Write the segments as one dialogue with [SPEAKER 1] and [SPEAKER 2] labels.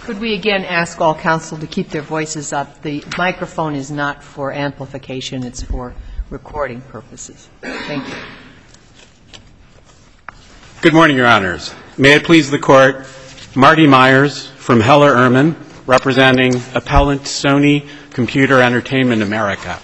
[SPEAKER 1] Could we again ask all counsel to keep their voices up? The microphone is not for amplification, it's for recording purposes. Thank you.
[SPEAKER 2] Good morning, Your Honors. May it please the Court, Marty Myers from Heller Ehrman, representing appellant Sony Computer Entertainment America.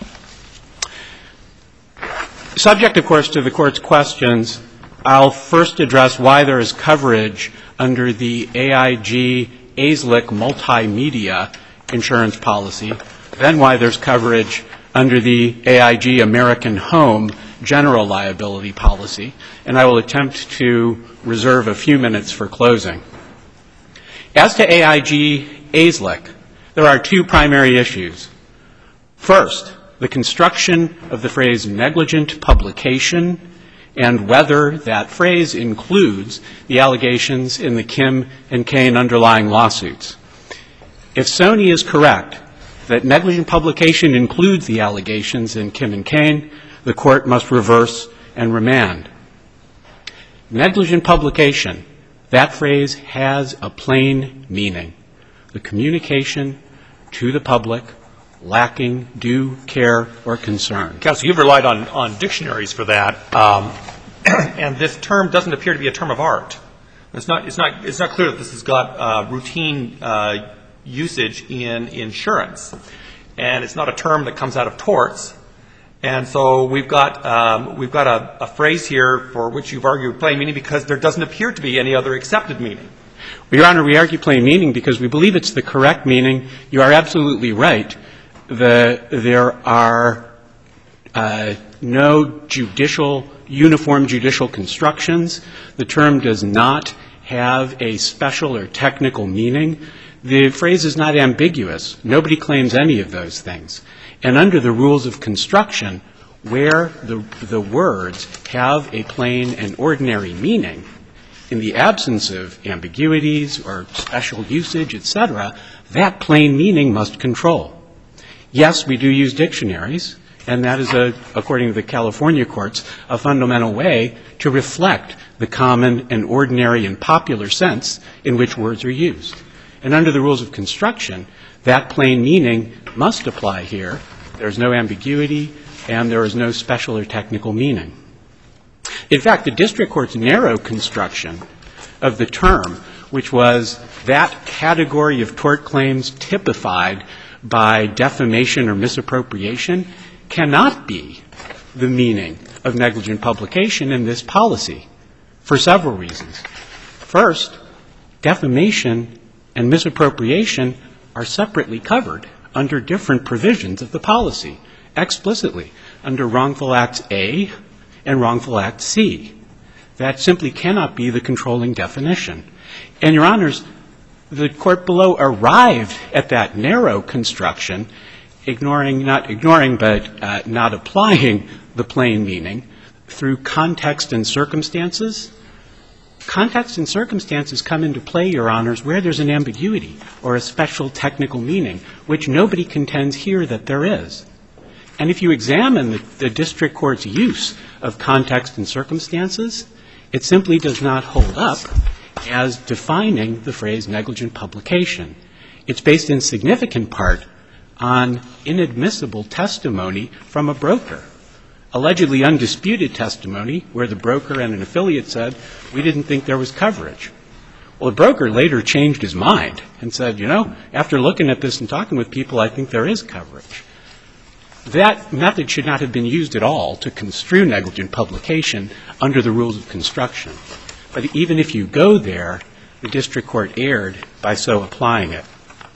[SPEAKER 2] Subject, of course, to the Court's questions, I'll first address why there is coverage under the AIG ASLIC multimedia insurance policy, then why there's coverage under the AIG American Home general liability policy, and I will attempt to reserve a few minutes for closing. As to AIG ASLIC, there are two primary issues. First, the construction of the phrase negligent publication and whether that phrase includes the allegations in the Kim and Cain underlying lawsuits. If Sony is correct that negligent publication includes the allegations in Kim and Cain, the Court must reverse and remand. Negligent publication, that phrase has a plain meaning. The communication to the public lacking due care or concern.
[SPEAKER 3] Counsel, you've relied on dictionaries for that, and this term doesn't appear to be a term of art. It's not clear that this has got routine usage in insurance, and it's not a term that comes out of torts. And so we've got a phrase here for which you've argued plain meaning because there doesn't appear to be any other accepted meaning.
[SPEAKER 2] Well, Your Honor, we argue plain meaning because we believe it's the correct meaning. You are absolutely right. There are no uniform judicial constructions. The term does not have a special or technical meaning. The phrase is not ambiguous. Nobody claims any of those things. And under the rules of construction, where the words have a plain and ordinary meaning, in the absence of ambiguities or special usage, etc., that plain meaning must control. Yes, we do use dictionaries, and that is, according to the California courts, a fundamental way to reflect the common and ordinary and popular sense in which words are used. And under the rules of construction, that plain meaning must apply here. There's no ambiguity, and there is no special or technical meaning. In fact, the district court's narrow construction of the term, which was that category of tort claims typified by defamation or misappropriation, cannot be the meaning of negligent publication in this policy for several reasons. First, defamation and misappropriation are separately covered under different provisions of the policy, explicitly under Wrongful Act A and Wrongful Act C. That simply cannot be the controlling definition. And, Your Honors, the court below arrived at that narrow construction, not applying the plain meaning through context and circumstances. Context and circumstances come into play, Your Honors, where there's an ambiguity or a special technical meaning, which nobody contends here that there is. And if you examine the district court's use of context and circumstances, it simply does not hold up as defining the phrase negligent publication. It's based in significant part on inadmissible testimony from a broker, allegedly undisputed testimony where the broker and an affiliate said, we didn't think there was coverage. Well, the broker later changed his mind and said, after looking at this and talking with people, I think there is coverage. That method should not have been used at all to construe negligent publication under the rules of construction. But even if you go there, the district court erred by so applying it.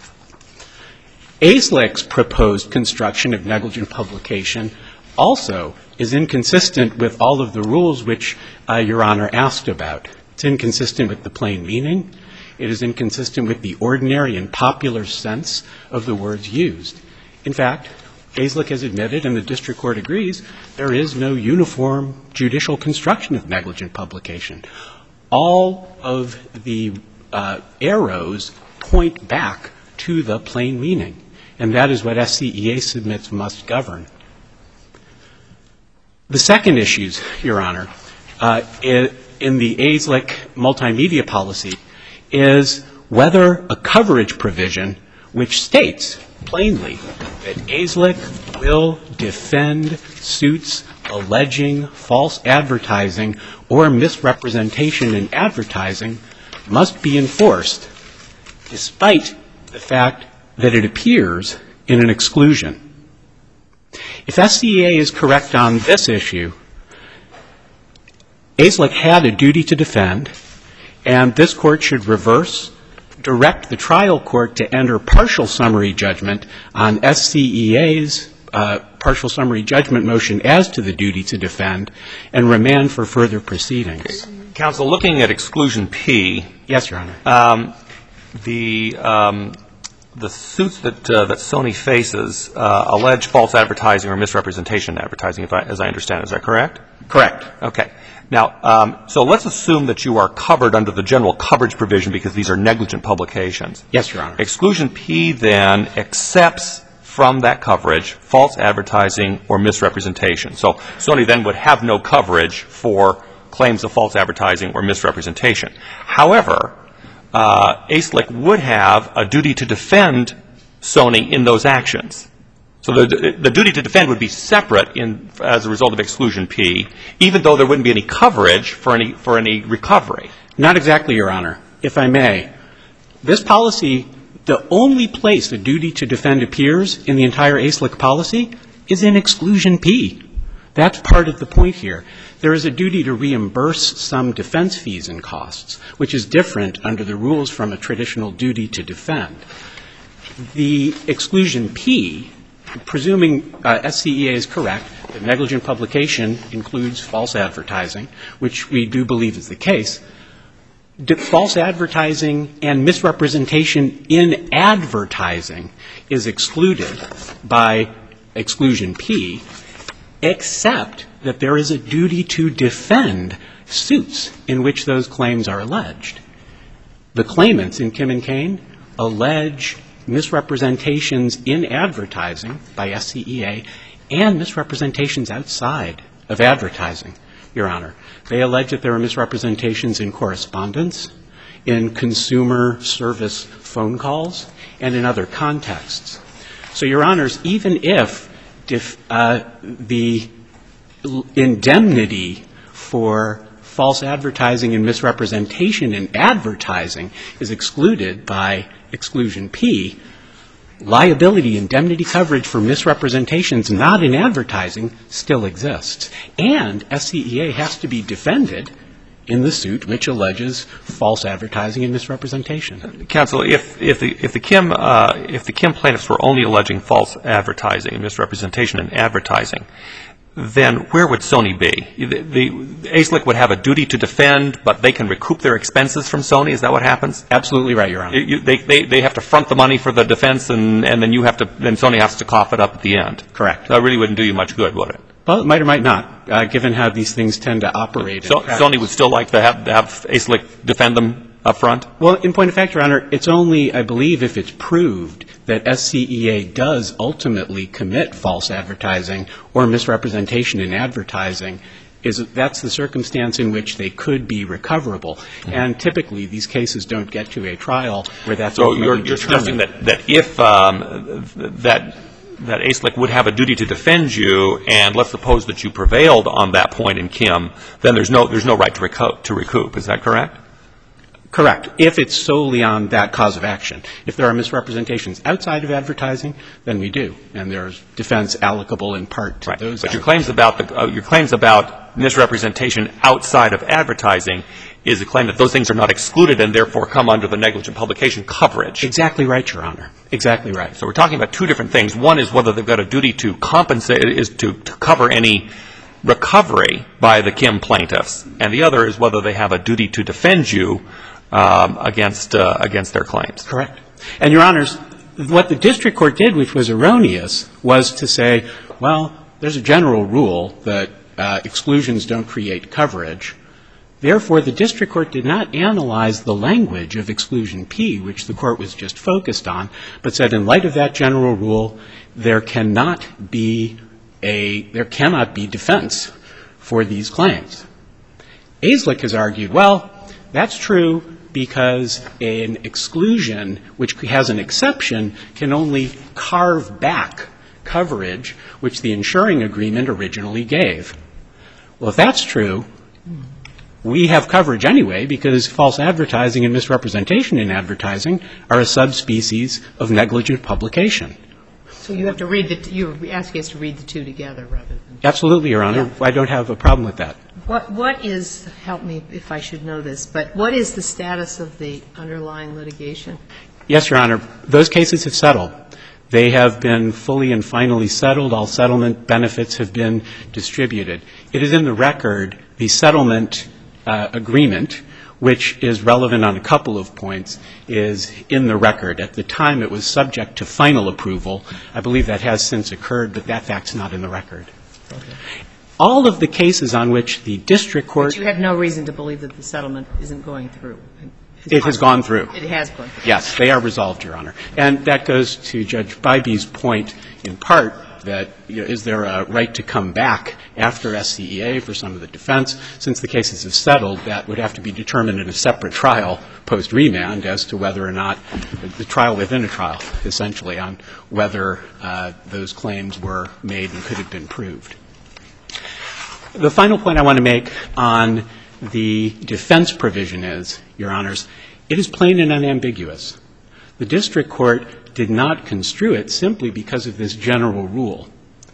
[SPEAKER 2] ASLIC's proposed construction of negligent publication also is inconsistent with all of the rules which Your Honor asked about. It's inconsistent with the plain meaning. It is inconsistent with the ordinary and popular sense of the words used. In fact, ASLIC has admitted, and the district court agrees, there is no uniform judicial construction of negligent publication. All of the arrows point back to the plain meaning, and that is what SCEA submits must govern. The second issue, Your Honor, in the ASLIC multimedia policy is whether a coverage provision which states plainly that ASLIC will defend suits alleging false advertising or misrepresentation in advertising must be enforced, despite the fact that it appears in an exclusion. If SCEA is correct on this issue, ASLIC had a duty to defend, and this Court should reverse, direct the trial court to enter partial summary judgment on SCEA's partial summary judgment motion as to the duty to defend, and remand for further proceedings.
[SPEAKER 3] Counsel, looking at exclusion P.
[SPEAKER 2] Yes, Your Honor.
[SPEAKER 3] The suits that Sony faces allege false advertising or misrepresentation in advertising, as I understand it. Is that correct?
[SPEAKER 2] Correct.
[SPEAKER 3] Okay. Now, so let's assume that you are covered under the general coverage provision because these are negligent publications.
[SPEAKER 2] Yes, Your Honor.
[SPEAKER 3] Exclusion P then accepts from that coverage false advertising or misrepresentation. So Sony then would have no coverage for claims of false advertising or misrepresentation. However, ASLIC would have a duty to defend Sony in those actions. So the duty to defend would be separate as a result of exclusion P, even though there wouldn't be any coverage for any recovery.
[SPEAKER 2] Not exactly, Your Honor. If I may, this policy, the only place a duty to defend appears in the entire ASLIC policy is in exclusion P. That's part of the point here. There is a duty to reimburse some defense fees and costs, which is different under the rules from a traditional duty to defend. The exclusion P, presuming SCEA is correct, that negligent publication includes false advertising, which we do believe is the case, false advertising and misrepresentation in advertising is excluded by exclusion P, except that there is a duty to defend suits in which those claims are alleged. The claimants in Kim and Cain allege misrepresentations in advertising by SCEA and misrepresentations outside of advertising, Your Honor. They allege that there are misrepresentations in correspondence, in consumer service phone calls, and in other contexts. So, Your Honors, even if the indemnity for false advertising and misrepresentation in advertising is excluded by exclusion P, liability indemnity coverage for misrepresentations not in advertising still exists. And SCEA has to be defended in the suit which alleges false advertising and misrepresentation.
[SPEAKER 3] Counsel, if the Kim plaintiffs were only alleging false advertising and misrepresentation in advertising, then where would Sony be? The ASLIC would have a duty to defend, but they can recoup their expenses from Sony. Is that what happens?
[SPEAKER 2] Absolutely right, Your Honor.
[SPEAKER 3] They have to front the money for the defense, and then then Sony has to cough it up at the end.
[SPEAKER 2] Correct.
[SPEAKER 3] That really wouldn't do you much good, would it?
[SPEAKER 2] Well, it might or might not, given how these things tend to operate.
[SPEAKER 3] So Sony would still like to have ASLIC defend them up front?
[SPEAKER 2] Well, in point of fact, Your Honor, it's only, I believe, if it's proved that SCEA does ultimately commit false advertising or misrepresentation in advertising, that's the circumstance in which they could be recoverable. Mm-hmm. And typically, these cases don't get to a trial where that's ultimately determined. So you're suggesting that if that ASLIC would have a duty to defend you, and let's suppose that you prevailed on that point in Kim, then there's no right to recoup. Is that correct? Correct, if it's solely on that cause of action. If there are misrepresentations outside of advertising, then we do, and there's defense allocable in part to those.
[SPEAKER 3] But your claims about misrepresentation outside of advertising is a claim that those things are not excluded and therefore come under the negligent publication coverage.
[SPEAKER 2] Exactly right, Your Honor. Exactly right.
[SPEAKER 3] So we're talking about two different things. One is whether they've got a duty to compensate, is to cover any recovery by the Kim plaintiffs, and the other is whether they have a duty to defend you against their claims.
[SPEAKER 2] Correct. And, Your Honors, what the district court did, which was erroneous, was to say, well, there's a general rule that exclusions don't create coverage. Therefore, the district court did not analyze the language of exclusion P, which the court was just focused on, but said in light of that general rule, there cannot be defense for these claims. ASLIC has argued, well, that's true because an exclusion, which has an exception, can only carve back coverage which the insuring agreement originally gave. Well, if that's true, we have coverage anyway because false advertising and misrepresentation in advertising are a subspecies of negligent publication.
[SPEAKER 1] So you have to read you're asking us to read the two together rather than.
[SPEAKER 2] Absolutely, Your Honor. I don't have a problem with that.
[SPEAKER 1] What is, help me if I should know this, but what is the status of the underlying litigation?
[SPEAKER 2] Yes, Your Honor. Those cases have settled. They have been fully and finally settled. All settlement benefits have been distributed. It is in the record, the settlement agreement, which is relevant on a couple of points, is in the record. At the time, it was subject to final approval. I believe that has since occurred, but that fact's not in the record. Okay. All of the cases on which the district court... But you have no reason to believe that the settlement isn't going through. It has gone through.
[SPEAKER 1] It has gone through.
[SPEAKER 2] Yes, they are resolved, Your Honor. And that goes to Judge Bybee's point in part that, is there a right to come back after SCEA for some of the defense? Since the cases have settled, that would have to be determined in a separate trial post-remand as to whether or not the trial within a trial, essentially, on whether those claims were made and could have been proved. The final point I want to make on the defense provision is, Your Honors, it is plain and unambiguous. The district court did not construe it simply because of this general rule.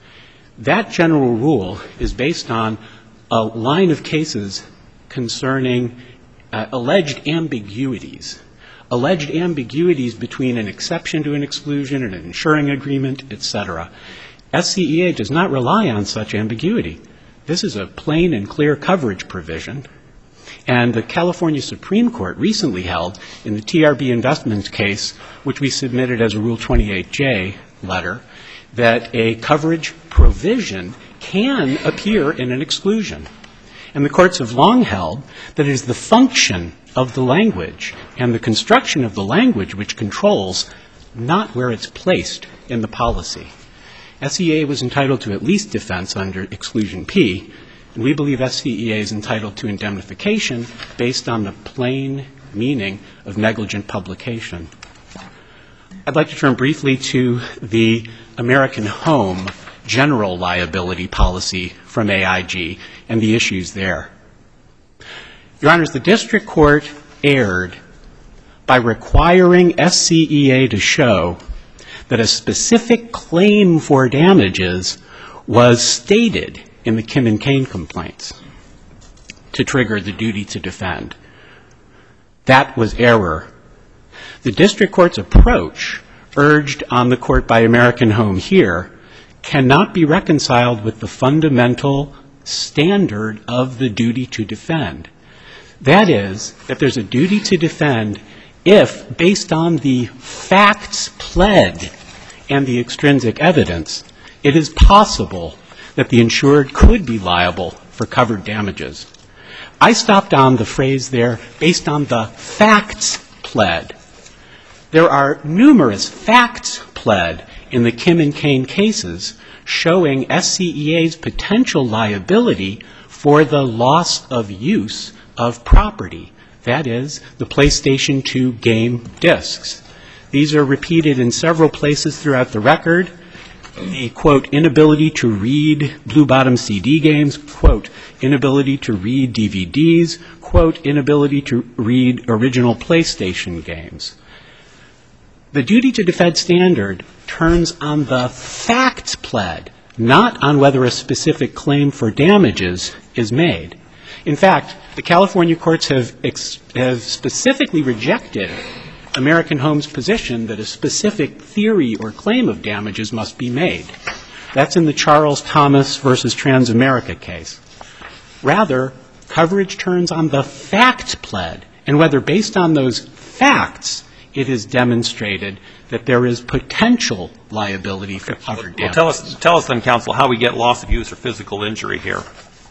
[SPEAKER 2] That general rule is based on a line of cases concerning alleged ambiguities between an exception to an exclusion and an insuring agreement, et cetera. SCEA does not rely on such ambiguity. This is a plain and clear coverage provision. And the California Supreme Court recently held in the TRB Investments case, which we submitted as a Rule 28J letter, that a coverage provision can appear in an exclusion. And the courts have long held that it is the function of the language and the construction of the language which controls, not where it's placed in the policy. SCEA was entitled to at least defense under Exclusion P, and we believe SCEA is entitled to indemnification based on the plain meaning of negligent publication. I'd like to turn briefly to the American Home general liability policy from AIG and the issues there. Your Honors, the district court erred by requiring SCEA to show that a specific claim for damages was stated in the Kim and Cain complaints to trigger the duty to defend. That was error. The district court's approach, urged on the court by American Home here, cannot be reconciled with the fundamental standard of the duty to defend. That is, that there's a duty to defend if, based on the facts pled and the extrinsic evidence, it is possible that the insured could be liable for covered damages. I stopped on the phrase there, based on the facts pled. There are numerous facts pled in the Kim and Cain cases showing SCEA's potential liability for the loss of use of property, that is, the PlayStation 2 game discs. These are repeated in several places throughout the record. The, quote, inability to read Blue Bottom CD games, quote, inability to read DVDs, quote, inability to read original PlayStation games. The duty to defend standard turns on the facts pled, not on whether a specific claim for damages is made. In fact, the California courts have specifically rejected American Home's position that a specific theory or claim of damages must be made. That's in the Charles Thomas versus Transamerica case. Rather, coverage turns on the facts pled, and whether based on those facts it is demonstrated that there is potential liability for covered damages.
[SPEAKER 3] Well, tell us then, counsel, how we get loss of use or physical injury here.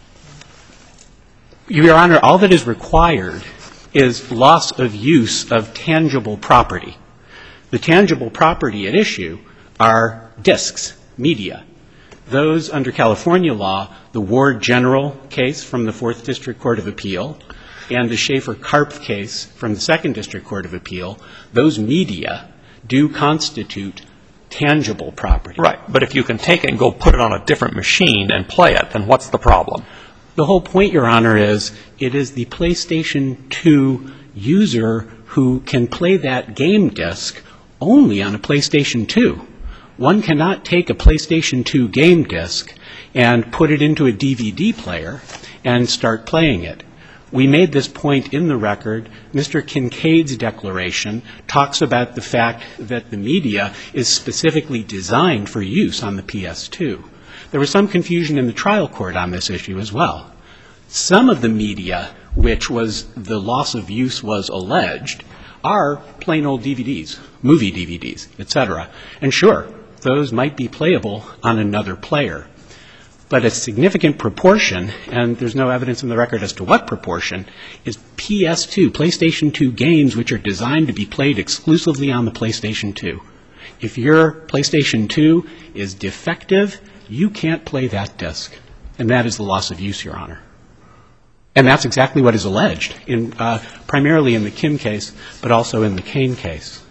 [SPEAKER 2] Your Honor, all that is required is loss of use of tangible property. The tangible property at issue are discs, media. Those under California law, the Ward General case from the 4th District Court of Appeal, and the Schaefer-Karpf case from the Second District Court of Appeal, those media do constitute tangible property.
[SPEAKER 3] Right. But if you can take it and go put it on a different machine and play it, then what's the problem?
[SPEAKER 2] The whole point, Your Honor, is it is the PlayStation 2 user who can play that game disc only on a PlayStation 2. One cannot take a PlayStation 2 game disc and put it into a DVD player and start playing it. We made this point in the record. Mr. Kincaid's declaration talks about the fact that the media is specifically designed for use on the PS2. There was some confusion in the trial court on this issue as well. Some of the media, which was the loss of use was alleged, are plain old DVDs, movie DVDs, etc. And sure, those might be playable on another player. But a significant proportion, and there's no evidence in the record as to what proportion, is PS2, PlayStation 2 games which are designed to be played exclusively on the PlayStation 2. If your PlayStation 2 is defective, you can't play that disc. And that is the loss of use, Your Honor. And that's exactly what is alleged, primarily in the Kim case, but also in the Kane case.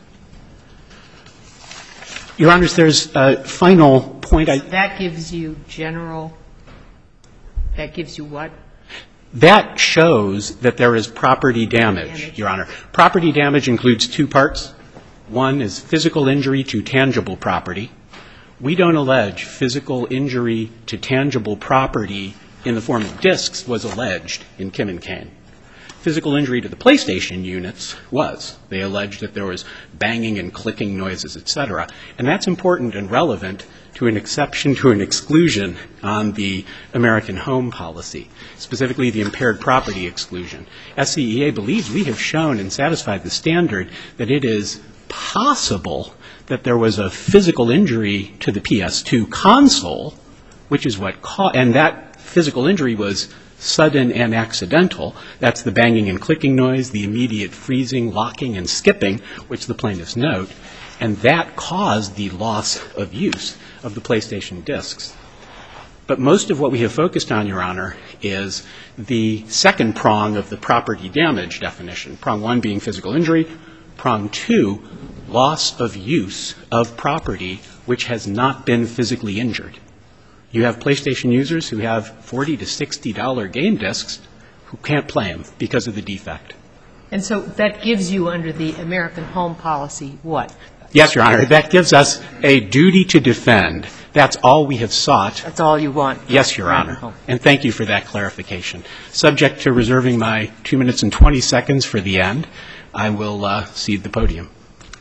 [SPEAKER 2] Your Honors, there's a final point.
[SPEAKER 1] That gives you general, that gives you what?
[SPEAKER 2] That shows that there is property damage, Your Honor. Property damage includes two parts. One is physical injury to tangible property. We don't allege physical injury to tangible property in the form of discs was alleged in Kim and Kane. Physical injury to the PlayStation units was. They alleged that there was banging and clicking noises, etc. And that's important and relevant to an exception to an exclusion on the American Home Policy, specifically the impaired property exclusion. SCEA believes we have shown and satisfied the standard that it is possible that there was a physical injury to the PS2 console, which is what caused, and that physical injury was sudden and accidental. That's the banging and clicking noise, the immediate freezing, locking, and skipping, which the plaintiffs note, and that caused the loss of use of the PlayStation discs. But most of what we have focused on, Your Honor, is the second prong of the property damage definition, prong one being physical injury, prong two, loss of use of property which has not been physically injured. You have PlayStation users who have $40 to $60 game discs who can't play them because of the defect.
[SPEAKER 1] And so that gives you, under the American Home Policy, what?
[SPEAKER 2] Yes, Your Honor. That gives us a duty to defend. That's all we have sought.
[SPEAKER 1] That's all you want?
[SPEAKER 2] Yes, Your Honor. And thank you for that clarification. Subject to reserving my 2 minutes and 20 seconds for the end, I will cede the podium.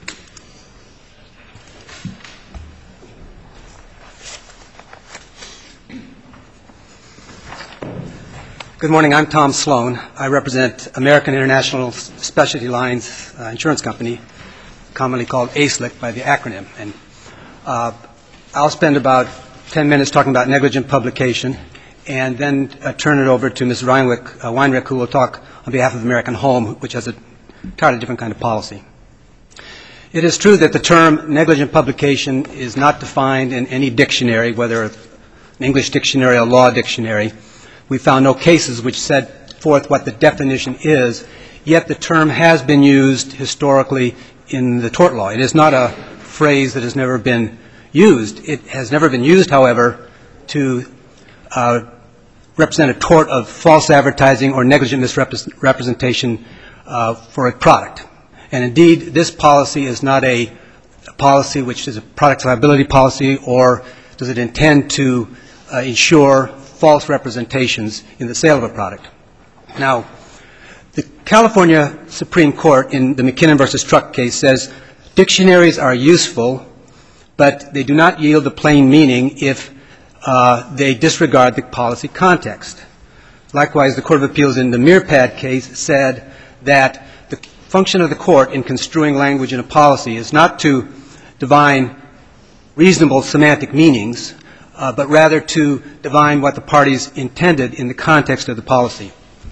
[SPEAKER 4] Good morning. I'm Tom Sloan. I represent American International Specialty Lines Insurance Company, commonly called ASLIC by the acronym. And I'll spend about 10 minutes talking about negligent publication and then turn it over to Ms. Weinrich, who will talk on behalf of American Home, which has an entirely different kind of policy. It is true that the term negligent publication is not defined in any dictionary, whether an English dictionary or law dictionary. We found no cases which set forth what the definition is, yet the term has been used historically in the tort law. It is not a phrase that has never been used. It has never been used, however, to represent a tort of false advertising or negligent misrepresentation for a product. And indeed, this policy is not a policy which is a product liability policy, or does it intend to ensure false representations in the sale of a product. Now, the California Supreme Court in the McKinnon versus Truck case says dictionaries are useful, but they do not yield the plain meaning if they disregard the policy context. Likewise, the Court of Appeals in the Mearpad case said that the function of the court in construing language in a policy is not to divine reasonable semantic meanings, but rather to divine what the parties intended in the context of the policy.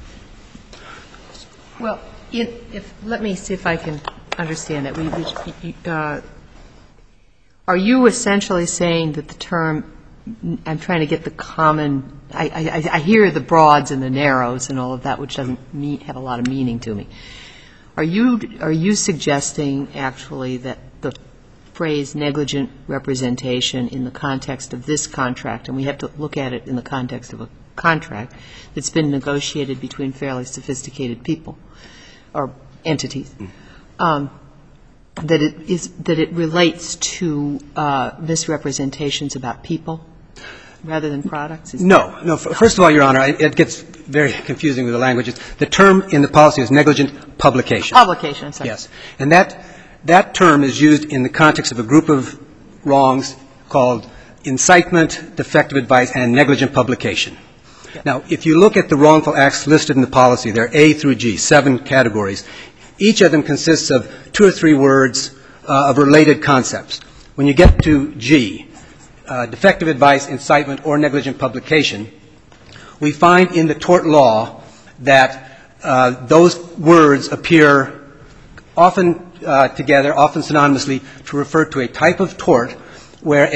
[SPEAKER 1] Well, let me see if I can understand that. Are you essentially saying that the term I'm trying to get the common, I hear the broads and the narrows and all of that, which doesn't have a lot of meaning to me. Are you suggesting actually that the phrase negligent representation in the context of this contract, and we have to look at it in the context of a contract that's been negotiated between fairly sophisticated people or entities, that it relates to misrepresentations about people rather than products?
[SPEAKER 4] No. First of all, Your Honor, it gets very confusing with the language. The term in the policy is negligent publication.
[SPEAKER 1] Publication, I'm sorry.
[SPEAKER 4] Yes. And that term is used in the context of a group of wrongs called incitement, defective advice, and negligent publication. Now, if you look at the wrongful acts listed in the policy, there are A through G, 7 categories. Each of them consists of 2 or 3 words of related concepts. When you get to G, defective advice, incitement, or negligent publication, we find in the tort law that those words appear often together, often synonymously, to refer to a type of tort where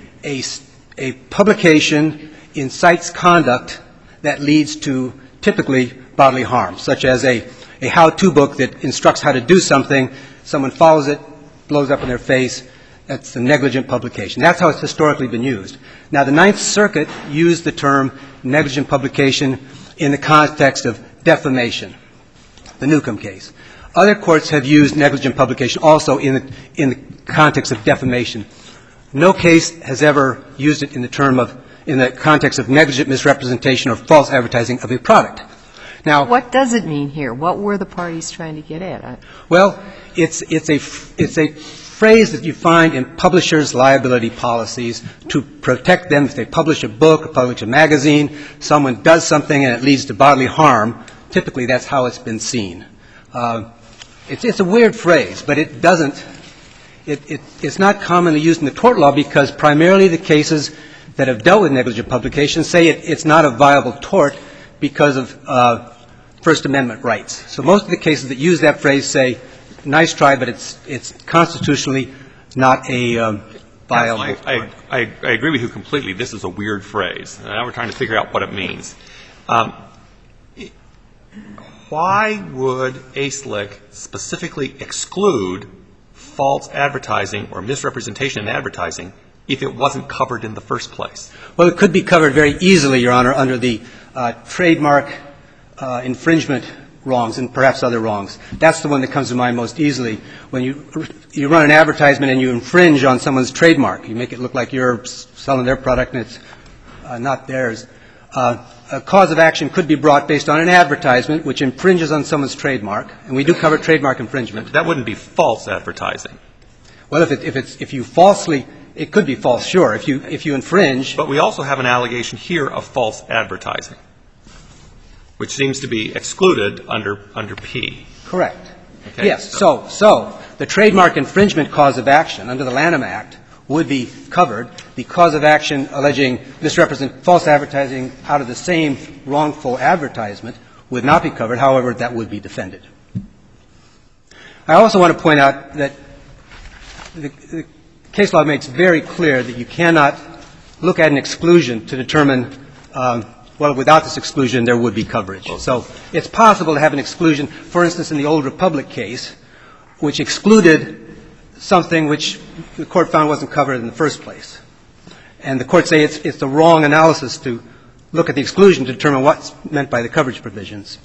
[SPEAKER 4] a publication incites conduct that leads to typically bodily harm, such as a how-to book that instructs how to do something, someone follows it, blows up in their face. That's a negligent publication. That's how it's historically been used. Now, the Ninth Circuit used the term negligent publication in the context of defamation, the Newcomb case. Other courts have used negligent publication also in the context of defamation. No case has ever used it in the context of negligent misrepresentation or false advertising of a product. Now,
[SPEAKER 1] what does it mean here? What were the parties trying to get at?
[SPEAKER 4] Well, it's a phrase that you find in publishers' liability policies to protect them if they publish a book or publish a magazine, someone does something and it leads to bodily harm. Typically, that's how it's been seen. It's a weird phrase, but it doesn't – it's not commonly used in the tort law because primarily the cases that have dealt with negligent publication say it's not a viable tort because of First Amendment rights. So most of the cases that use that phrase say, nice try, but it's constitutionally not a viable tort.
[SPEAKER 3] I agree with you completely. This is a weird phrase. Now we're trying to figure out what it means. Why would ASLIC specifically exclude false advertising or misrepresentation in advertising if it wasn't covered in the first place?
[SPEAKER 4] Well, it could be covered very easily, Your Honor, under the trademark infringement wrongs and perhaps other wrongs. That's the one that comes to mind most easily. When you run an advertisement and you infringe on someone's trademark, you make it look like you're selling their product and it's not theirs. A cause of action could be brought based on an advertisement which infringes on someone's trademark, and we do cover trademark infringement.
[SPEAKER 3] That wouldn't be false advertising.
[SPEAKER 4] Well, if you falsely, it could be false, sure. If you infringe.
[SPEAKER 3] But we also have an allegation here of false advertising, which seems to be excluded under P. Correct. Okay.
[SPEAKER 4] Yes. So the trademark infringement cause of action under the Lanham Act would be covered. The cause of action alleging false advertising out of the same wrongful advertisement would not be covered. However, that would be defended. I also want to point out that the case law makes very clear that you cannot look at an exclusion to determine, well, without this exclusion, there would be coverage. So it's possible to have an exclusion, for instance, in the Old Republic case, which excluded something which the Court found wasn't covered in the first place. And the Court say it's the wrong analysis to look at the exclusion to determine what's meant by the coverage provisions.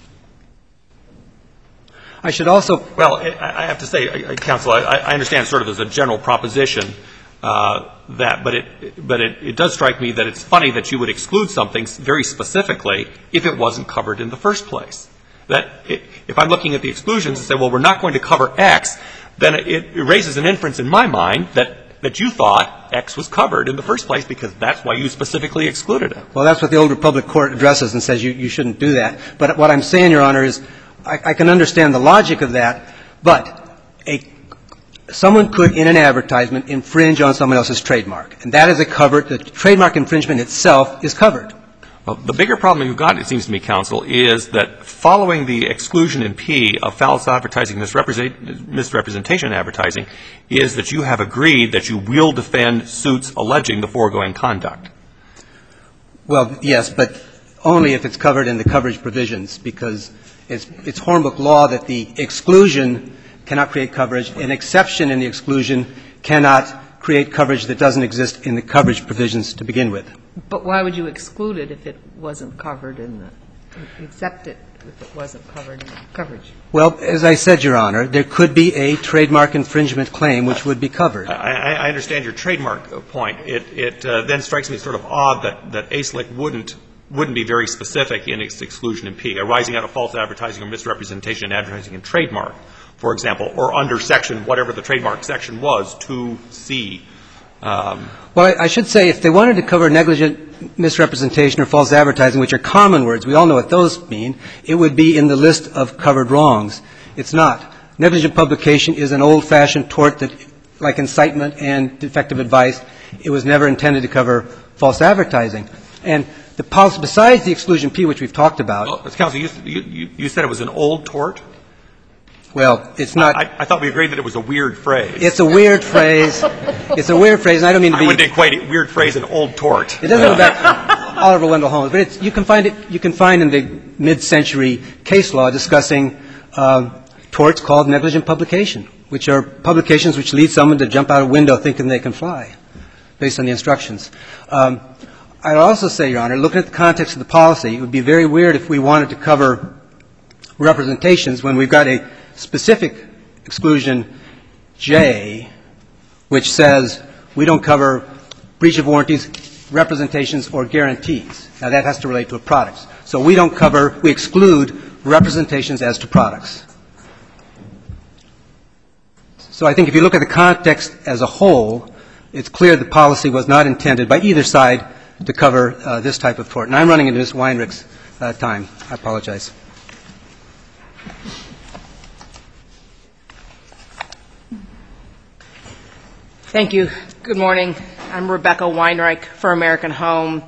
[SPEAKER 4] I should also —
[SPEAKER 3] Well, I have to say, counsel, I understand sort of as a general proposition that, but it does strike me that it's funny that you would exclude something very specifically if it wasn't covered in the first place. That if I'm looking at the exclusions and say, well, we're not going to cover X, then it raises an inference in my mind that you thought X was covered in the first place because that's why you specifically excluded it.
[SPEAKER 4] Well, that's what the Old Republic Court addresses and says you shouldn't do that. But what I'm saying, Your Honor, is I can understand the logic of that, but someone could, in an advertisement, infringe on someone else's trademark. And that is the trademark infringement itself is covered.
[SPEAKER 3] Well, the bigger problem you've got, it seems to me, counsel, is that following the exclusion in P of false advertising, misrepresentation advertising, is that you have agreed that you will defend suits alleging the foregoing conduct.
[SPEAKER 4] Well, yes, but only if it's covered in the coverage provisions, because it's Hornbook law that the exclusion cannot create coverage. An exception in the exclusion cannot create coverage that doesn't exist in the coverage provisions to begin with.
[SPEAKER 1] But why would you exclude it if it wasn't covered in the, accept it if it wasn't covered in the coverage?
[SPEAKER 4] Well, as I said, Your Honor, there could be a trademark infringement claim which would be covered.
[SPEAKER 3] I understand your trademark point. It then strikes me sort of odd that ASLIC wouldn't be very specific in its exclusion in P, arising out of false advertising or misrepresentation advertising and trademark, for example, or under section, whatever the trademark section was, 2C.
[SPEAKER 4] Well, I should say if they wanted to cover negligent misrepresentation or false advertising, which are common words, we all know what those mean, it would be in the list of covered wrongs. It's not. Negligent publication is an old-fashioned tort that, like incitement and defective advice, it was never intended to cover false advertising. And the policy, besides the exclusion P, which we've talked about.
[SPEAKER 3] Well, counsel, you said it was an old tort?
[SPEAKER 4] Well, it's not.
[SPEAKER 3] I thought we agreed that it was a weird phrase.
[SPEAKER 4] It's a weird phrase. It's a weird phrase, and I don't mean to be.
[SPEAKER 3] I wouldn't equate weird phrase and old tort.
[SPEAKER 4] It doesn't go back to Oliver Wendell Holmes, but you can find in the mid-century case law discussing torts called negligent publication, which are publications which lead someone to jump out a window thinking they can fly, based on the instructions. I'd also say, Your Honor, looking at the context of the policy, it would be very weird if we wanted to cover representations when we've got a specific exclusion J, which says we don't cover breach of warranties, representations, or guarantees. Now, that has to relate to a product. So we don't cover, we exclude representations as to products. So I think if you look at the context as a whole, it's clear the policy was not intended by either side to cover this type of tort. And I'm running into Ms. Weinrich's time. I apologize.
[SPEAKER 5] Thank you. Good morning. I'm Rebecca Weinreich for American Home.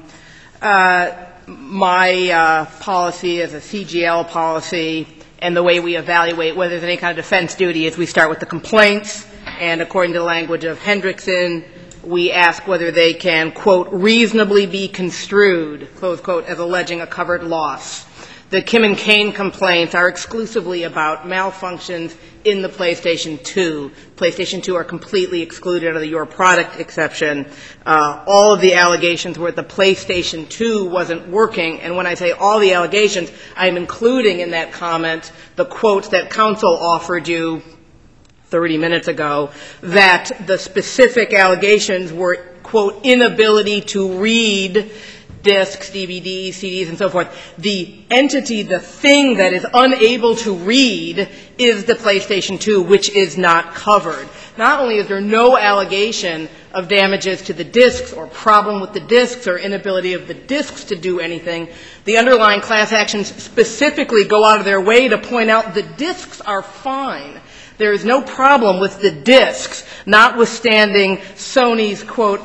[SPEAKER 5] My policy is a CGL policy, and the way we evaluate whether there's any kind of defense duty is we start with the complaints, and according to the language of Hendrickson, we ask whether they can, quote, reasonably be construed, close quote, as alleging a covered loss. The Kim and Kane complaints are exclusively about malfunctions in the PlayStation 2. PlayStation 2 are completely excluded under the Your Product exception. All of the allegations were that the PlayStation 2 wasn't working, and when I say all the allegations, I'm including in that comment the quotes that counsel offered you 30 minutes ago, that the specific allegations were, quote, inability to read discs, DVDs, CDs, and so forth. The entity, the thing that is unable to read is the PlayStation 2, which is not covered. Not only is there no allegation of damages to the discs or problem with the discs or inability of the discs to do anything, the underlying class actions specifically go out of their way to point out the discs are fine. There is no problem with the discs, notwithstanding Sony's, quote,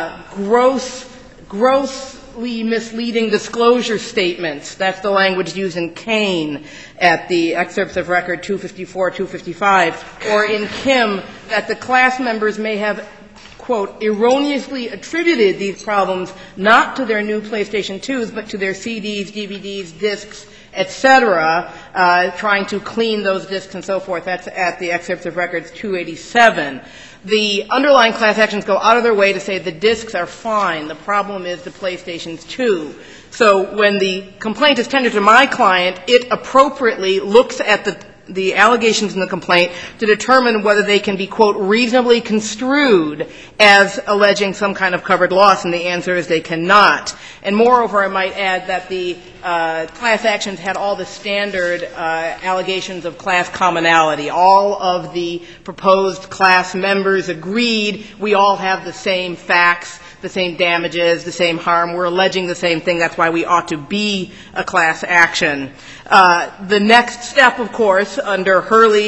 [SPEAKER 5] grossly misleading disclosure statements. That's the language used in Kane at the excerpts of record 254, 255, or in Kim, that the class members may have, quote, erroneously attributed these problems not to their new PlayStation 2s, but to their CDs, DVDs, discs, et cetera, trying to clean those discs and so forth. That's at the excerpts of records 287. The underlying class actions go out of their way to say the discs are fine. The problem is the PlayStation 2. So when the complaint is tendered to my client, it appropriately looks at the allegations in the complaint to determine whether they can be, quote, reasonably construed as alleging some kind of covered loss, and the answer is they cannot. And moreover, I might add that the class actions had all the standard allegations of class commonality. All of the proposed class members agreed we all have the same facts, the same damages, the same harm. We're alleging the same thing. That's why we ought to be a class action. The next step, of course, under Hurley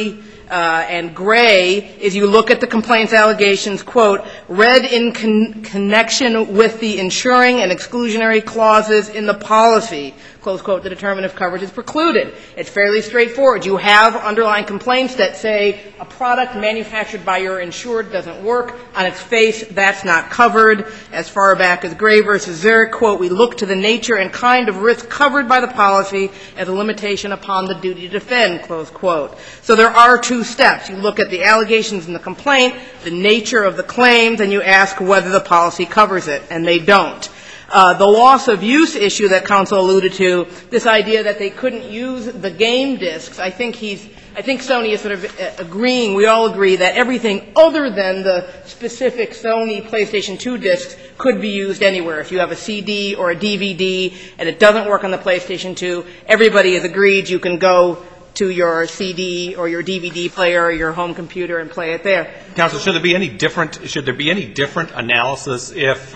[SPEAKER 5] and Gray is you look at the complaint's allegations, quote, read in connection with the insuring and exclusionary clauses in the policy, close quote, to determine if coverage is precluded. It's fairly straightforward. You have underlying complaints that say a product manufactured by your insured doesn't work. On its face, that's not covered. As far back as Gray versus Zurich, quote, we look to the nature and kind of risk covered by the policy as a limitation upon the duty to defend, close quote. So there are two steps. You look at the allegations in the complaint, the nature of the claims, and you ask whether the policy covers it, and they don't. The loss of use issue that counsel alluded to, this idea that they couldn't use the game discs, I think Sony is sort of agreeing, we all agree, that everything other than the specific Sony PlayStation 2 discs could be used anywhere. If you have a CD or a DVD and it doesn't work on the PlayStation 2, everybody has agreed you can go to your CD or your DVD player or your home computer and play it there.
[SPEAKER 3] Counsel, should there be any different analysis if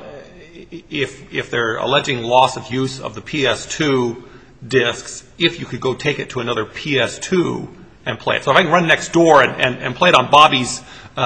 [SPEAKER 3] they're alleging loss of use of the PS2 discs, if you could go take it to another PS2 and play it? So if I can run next door and play it on Bobby's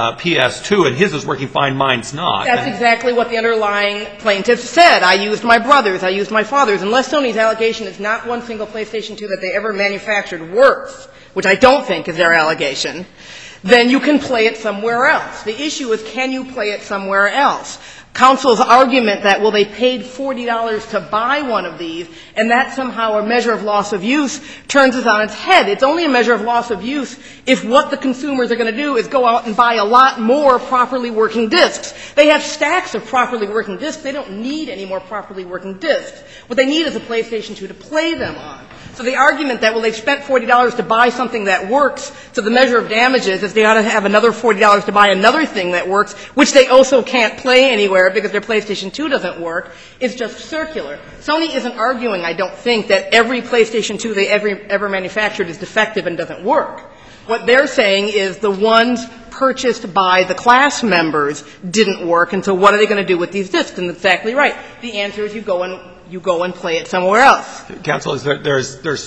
[SPEAKER 3] PS2 and his is working fine, mine's not.
[SPEAKER 5] That's exactly what the underlying plaintiffs said. I used my brother's, I used my father's. Unless Sony's allegation is not one single PlayStation 2 that they ever manufactured works, which I don't think is their allegation, then you can play it somewhere else. The issue is, can you play it somewhere else? Counsel's argument that, well, they paid $40 to buy one of these, and that somehow a measure of loss of use turns it on its head. It's only a measure of loss of use if what the consumers are going to do is go out and buy a lot more properly working discs. They have stacks of properly working discs. They don't need any more properly working discs. What they need is a PlayStation 2 to play them on. So the argument that, well, they've spent $40 to buy something that works, so the measure of damages is they ought to have another $40 to buy another thing that works, which they also can't play anywhere because their PlayStation 2 doesn't work, is just circular. Sony isn't arguing, I don't think, that every PlayStation 2 they ever manufactured is defective and doesn't work. What they're saying is the ones purchased by the class members didn't work, and so what are they going to do with these discs? And exactly right. The answer is you go and play it somewhere else.
[SPEAKER 3] Counsel, there's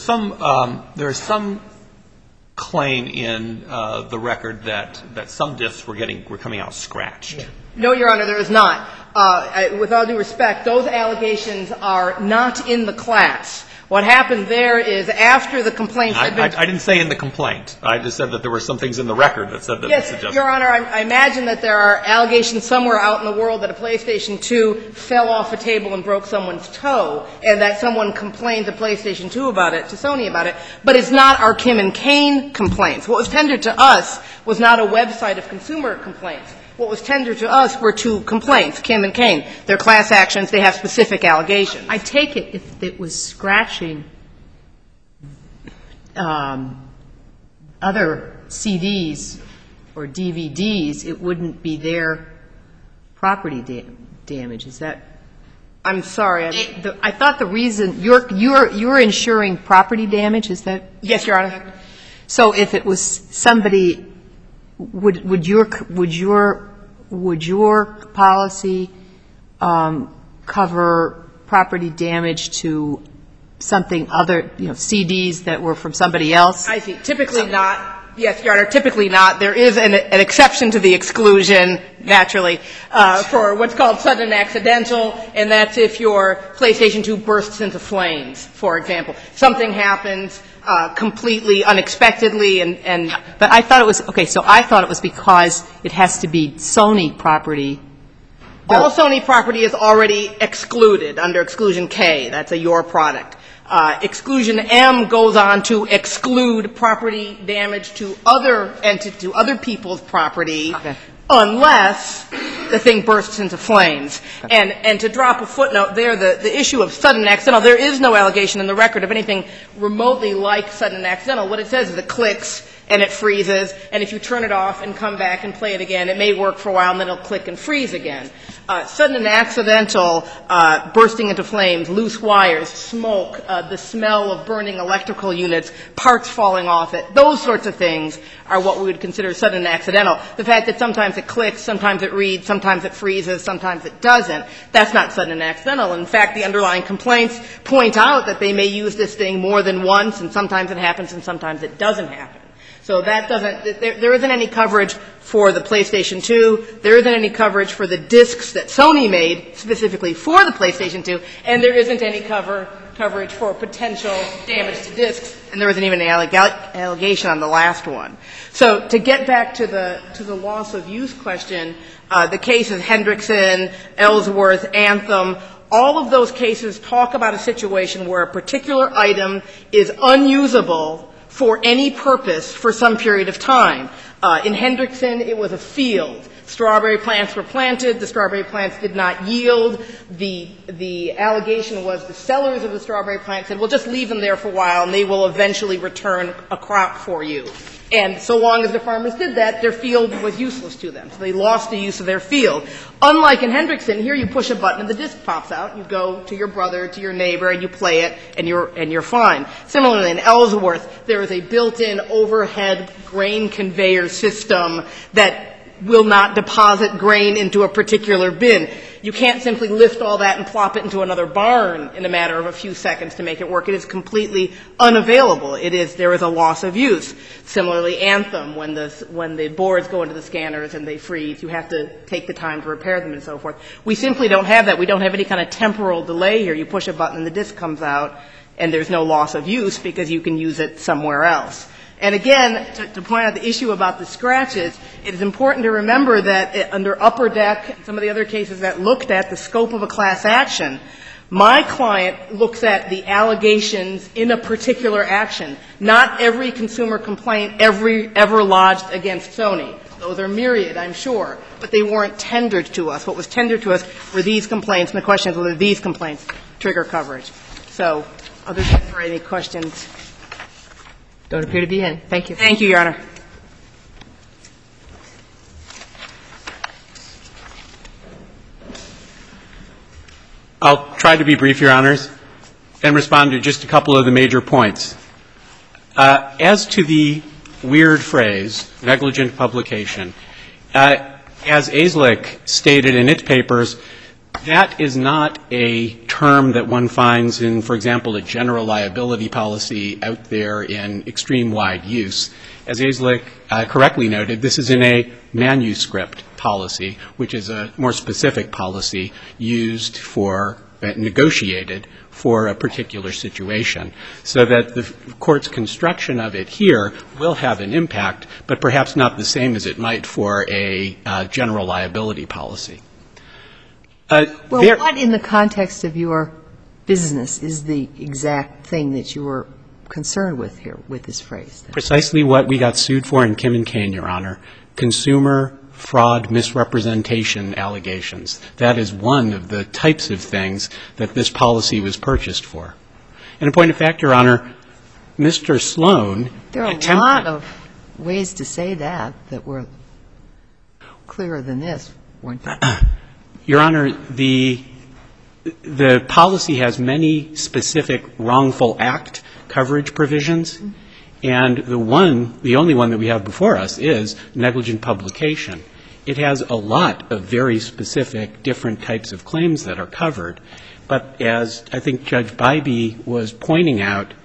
[SPEAKER 3] some claim in the record that some discs were coming out scratched.
[SPEAKER 5] No, Your Honor, there is not. With all due respect, those allegations are not in the class. What happened there is after the complaints had been...
[SPEAKER 3] I didn't say in the complaint. I just said that there were some things in the record that said that.
[SPEAKER 5] Yes, Your Honor, I imagine that there are allegations somewhere out in the world that a PlayStation 2 fell off a table and broke someone's toe, and that someone complained to PlayStation 2 about it, to Sony about it, but it's not our Kim and Kane complaints. What was tendered to us was not a website of consumer complaints. What was tendered to us were two complaints, Kim and Kane. They're class actions. They have specific allegations.
[SPEAKER 1] I take it if it was scratching other CDs or DVDs, it wouldn't be their property damage. Is that?
[SPEAKER 5] I'm sorry.
[SPEAKER 1] I thought the reason you're insuring property damage, is that?
[SPEAKER 5] Yes, Your Honor.
[SPEAKER 1] So if it was somebody, would your policy cover property damage to something other, CDs that were from somebody else?
[SPEAKER 5] I see. Typically not. Yes, Your Honor, typically not. There is an exception to the exclusion, naturally, for what's called sudden and accidental, and that's if your PlayStation 2 bursts into flames, for example. Something happens completely unexpectedly and
[SPEAKER 1] But I thought it was, okay, so I thought it was because it has to be Sony property.
[SPEAKER 5] All Sony property is already excluded under Exclusion K. That's a your product. Exclusion M goes on to exclude property damage to other people's property,
[SPEAKER 1] okay,
[SPEAKER 5] unless the thing bursts into flames. Okay. And to drop a footnote there, the issue of sudden and accidental, there is no allegation in the record of anything remotely like sudden and accidental. What it says is it clicks and it freezes, and if you turn it off and come back and play it again, it may work for a while and then it'll click and freeze again. Sudden and accidental, bursting into flames, loose wires, smoke, the smell of burning electrical units, parts falling off it, those sorts of things are what we would consider sudden and accidental. The fact that sometimes it clicks, sometimes it reads, sometimes it freezes, sometimes it doesn't, that's not sudden and accidental. In fact, the underlying complaints point out that they may use this thing more than once, and sometimes it happens and sometimes it doesn't happen. So that doesn't, there isn't any coverage for the PlayStation 2. There isn't any coverage for the discs that Sony made specifically for the PlayStation 2. And there isn't any coverage for potential damage to discs. And there isn't even an allegation on the last one. So to get back to the loss of use question, the cases Hendrickson, Ellsworth, Anthem, all of those cases talk about a situation where a particular item is unusable for any purpose for some period of time. In Hendrickson, it was a field. Strawberry plants were planted. The strawberry plants did not yield. The allegation was the sellers of the strawberry plants said, well, just leave them there for a while and they will eventually return a crop for you. And so long as the farmers did that, their field was useless to them. So they lost the use of their field. Unlike in Hendrickson, here you push a button and the disc pops out. You go to your brother, to your neighbor, and you play it, and you're fine. Similarly, in Ellsworth, there is a built-in overhead grain conveyor system that will not deposit grain into a particular bin. You can't simply lift all that and plop it into another barn in a matter of a few seconds to make it work. It is completely unavailable. There is a loss of use. Similarly, Anthem, when the boards go into the scanners and they freeze, you have to take the time to repair them and so forth. We simply don't have that. We don't have any kind of temporal delay here. You push a button and the disc comes out and there's no loss of use because you can use it somewhere else. And again, to point out the issue about the scratches, it is important to remember that under Upper Deck and some of the other cases that looked at the scope of a class action, my client looks at the allegations in a particular action. Not every consumer complaint ever lodged against Sony. Those are myriad, I'm sure, but they weren't tendered to us. What was tendered to us were these complaints, and the question is whether these complaints trigger coverage. So, other than for any questions.
[SPEAKER 1] Don't appear to be in. Thank you.
[SPEAKER 5] Thank you, Your Honor.
[SPEAKER 2] I'll try to be brief, Your Honors, and respond to just a couple of the major points. As to the weird phrase, negligent publication, as ASLIC stated in its papers, that is not a term that one finds in, for example, a general liability policy out there in extreme wide use. As ASLIC correctly noted, this is in a manuscript policy, which is a more specific policy used for, negotiated for a particular situation. So that the court's construction of it here will have an impact, but perhaps not the same as it might for a general liability policy.
[SPEAKER 1] What in the context of your business is the exact thing that you were concerned with here with this phrase?
[SPEAKER 2] Precisely what we got sued for in Kim and Kane, Your Honor. Consumer fraud misrepresentation allegations. That is one of the types of things that this policy was purchased for. And a point of fact, Your Honor, Mr. Sloan
[SPEAKER 1] There are a lot of ways to say that were clearer than this, weren't there?
[SPEAKER 2] Your Honor, the policy has many specific wrongful act coverage provisions, and the only one that we have before us is negligent publication. It has a lot of very specific different types of claims that are covered, but as I think Judge Bybee was pointing out,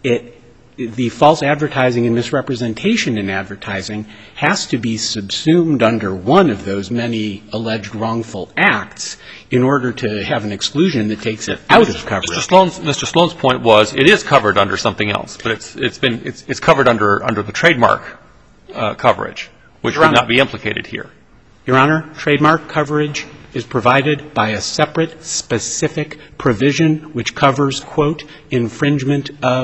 [SPEAKER 2] the false advertising and misrepresentation in advertising has to be subsumed under one of those many alleged wrongful acts in order to have an exclusion that takes it out of coverage.
[SPEAKER 3] Mr. Sloan's point was it is covered under something else, but it's covered under the trademark coverage, which would not be implicated here.
[SPEAKER 2] Your Honor, trademark coverage is provided by a separate specific provision which covers, quote, infringement of ...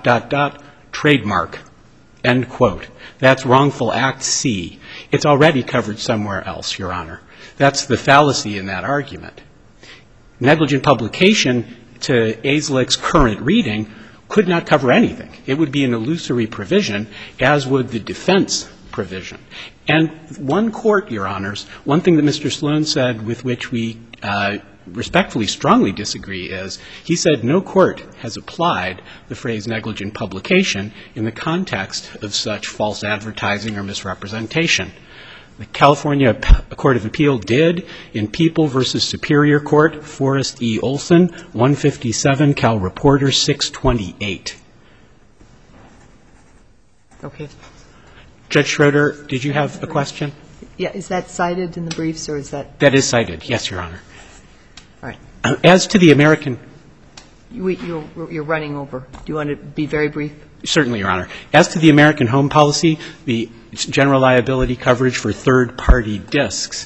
[SPEAKER 2] trademark, end quote. That's wrongful act C. It's already covered somewhere else, Your Honor. That's the fallacy in that argument. Negligent publication, to ASLIC's current reading, could not cover anything. It would be an illusory provision, as would the defense provision. And one court, Your Honors, one thing that Mr. Sloan said with which we respectfully strongly disagree is he said no court has applied the phrase negligent publication in the context of such false advertising or misrepresentation. The California Court of Appeal did in People v. Superior Court, Forrest E. Olson, 157 Cal Reporter 628.
[SPEAKER 1] Okay.
[SPEAKER 2] Judge Schroeder, did you have a question?
[SPEAKER 1] Yeah, is that cited in the briefs, or is that?
[SPEAKER 2] That is cited, yes, Your Honor.
[SPEAKER 1] All right.
[SPEAKER 2] As to the American...
[SPEAKER 1] You're running over. Do you want to be very brief?
[SPEAKER 2] Certainly, Your Honor. As to the American Home Policy, the general liability coverage for third-party discs,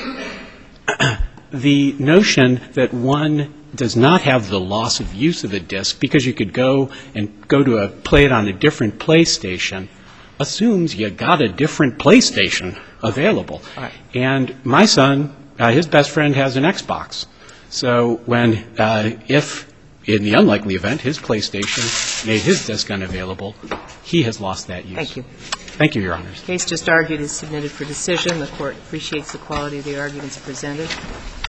[SPEAKER 2] the notion that one does not have the loss of use of a disc because you could go to play it on a different PlayStation assumes you got a different PlayStation available.
[SPEAKER 1] All right.
[SPEAKER 2] And my son, his best friend has an Xbox. So if in the unlikely event his PlayStation made his disc unavailable, he has lost that use.
[SPEAKER 1] Thank you.
[SPEAKER 2] Thank you, Your Honors.
[SPEAKER 1] The case just argued is submitted for decision. The Court appreciates the quality of the arguments presented.